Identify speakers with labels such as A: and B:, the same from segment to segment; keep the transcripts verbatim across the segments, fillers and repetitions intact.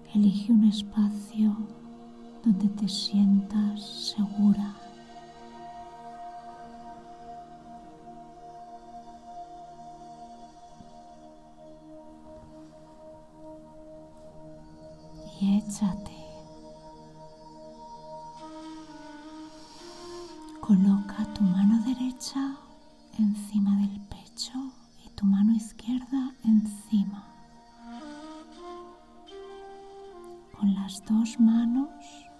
A: Elige un espacio donde te sientas segura. Y échate. Coloca tu mano derecha encima del pecho y tu mano izquierda encima. Con las dos manos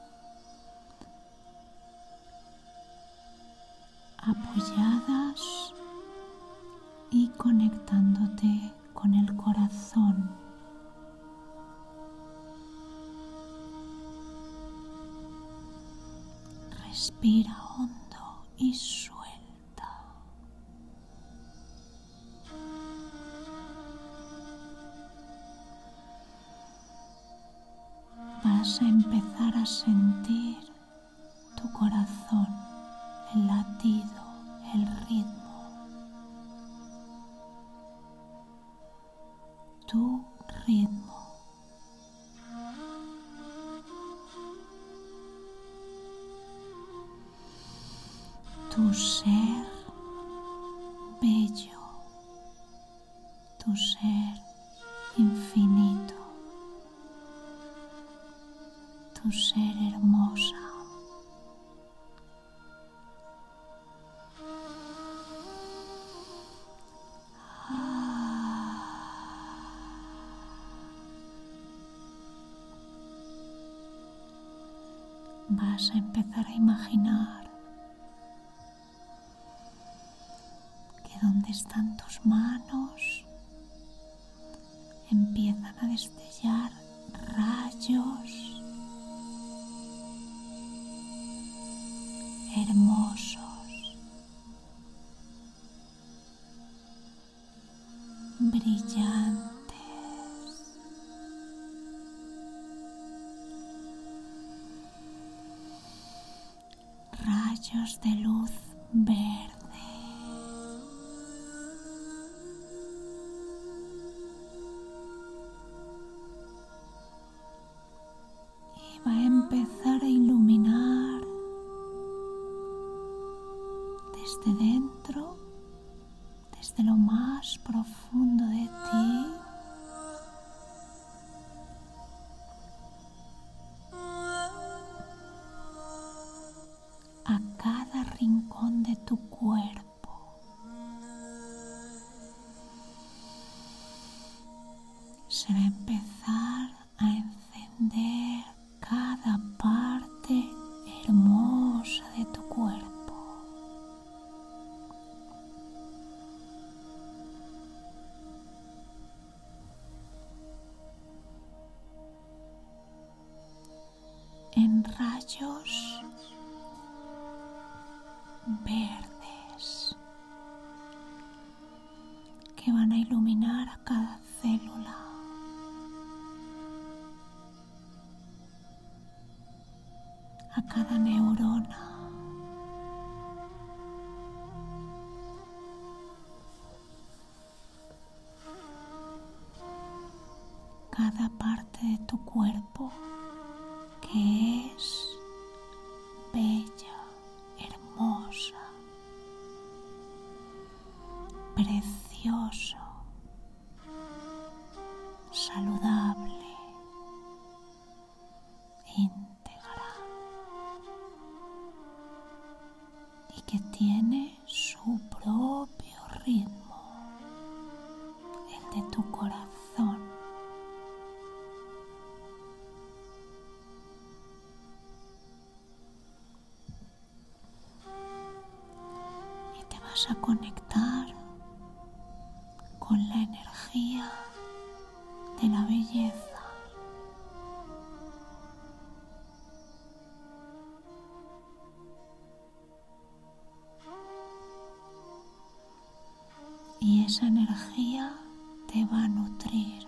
A: apoyadas y conectándote con el corazón. Respira hondo y suelta. Vas a empezar a sentir tu corazón, el latido, el ritmo. Tu ritmo. Tu ser bello, tu ser infinito, tu ser hermosa. Vas a empezar a imaginar que donde están tus manos empiezan a destellar rayos hermosos, brillantes. Rayos de luz verde. Y va a empezar a iluminar desde dentro, desde lo más profundo de ti, a cada rincón de tu cuerpo. Se va a empezar a encender cada parte hermosa de tu cuerpo. En rayos verdes que van a iluminar a cada célula, a cada neurona, cada parte de tu cuerpo que es bella, hermosa, precioso, saludable, íntegra y que tiene su propio ritmo, el de tu corazón. Vas a conectar con la energía de la belleza. Y esa energía te va a nutrir.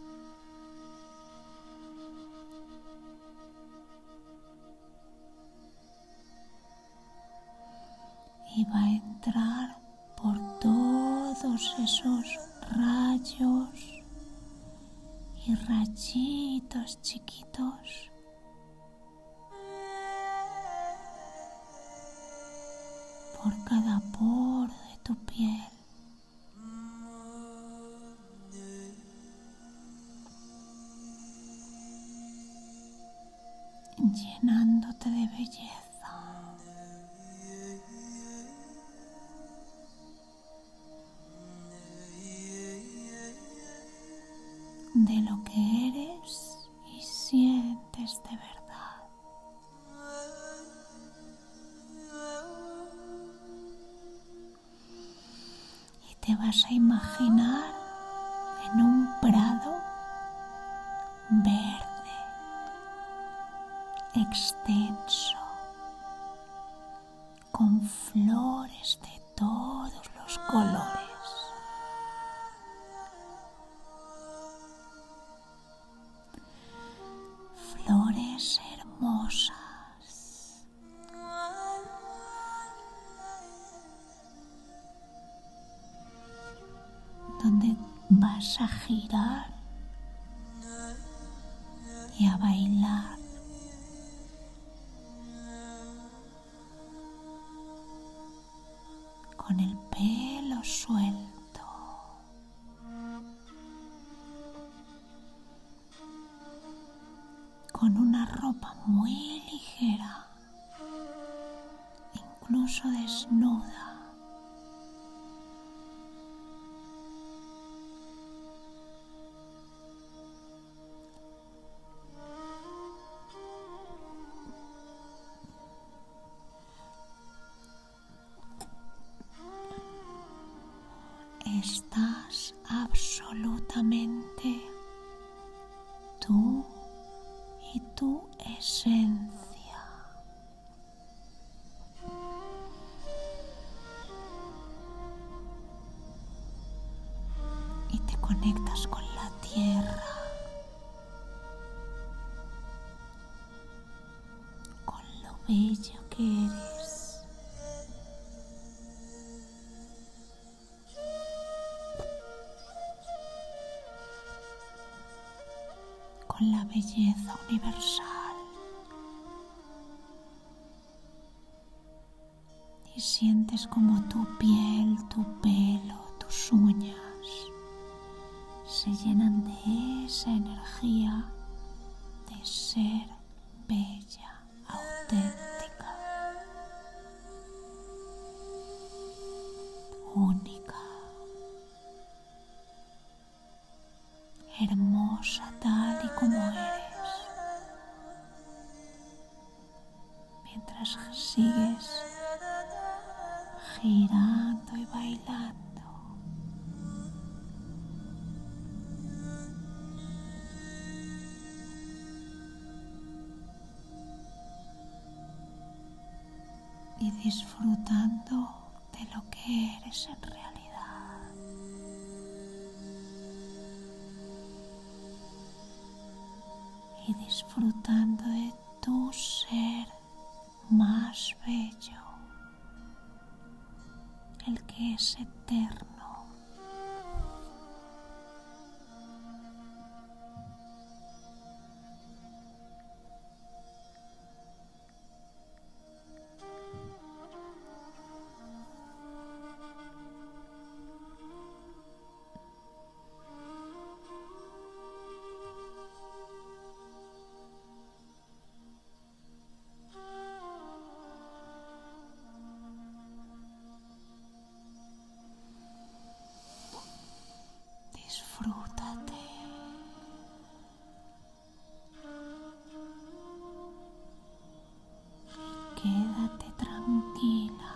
A: Y va a entrar por todos esos rayos y rayitos chiquitos por cada poro de tu piel, llenándote de belleza, de lo que eres y sientes de verdad. Y te vas a imaginar en un prado verde, extenso, con flores de todos los colores. Flores hermosas, donde vas a girar y a bailar con el pelo suelto, con una ropa muy ligera, incluso desnuda. Estás absolutamente tú y tu esencia. Y te conectas con la tierra, con lo bello que eres. Con la belleza universal, y sientes como tu piel, tu pelo, tus uñas se llenan de esa energía de ser bella, auténtica, única, hermosa tal y como eres, mientras sigues girando y bailando. Y disfrutando de lo que eres en realidad. Y disfrutando de tu ser más bello, el que es eterno. Disfrútate. Y quédate tranquila.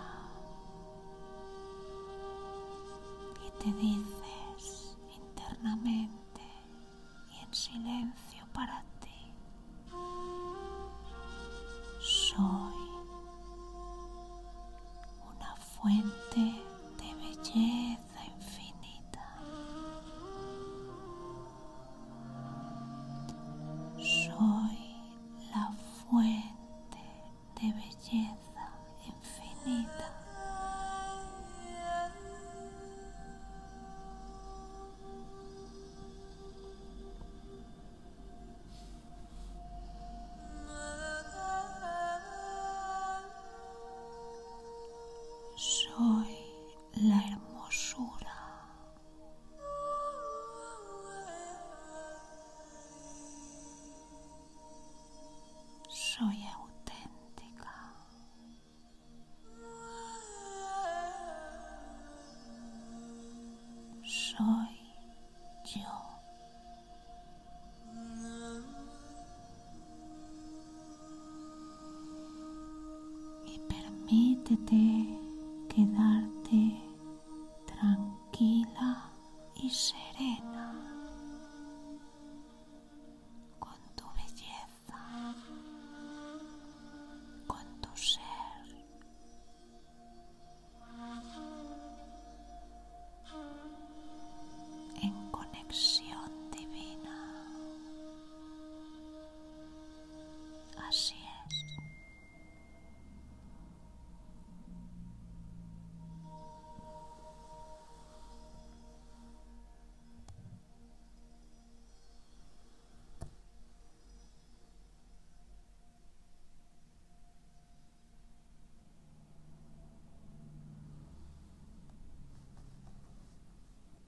A: Y te dices internamente y en silencio para ti: soy una fuente de belleza infinita. Soy la fuente de belleza infinita. soy yo. Y permítete quedarte tranquila y serena con tu belleza, con tu ser. En conexión divina. Así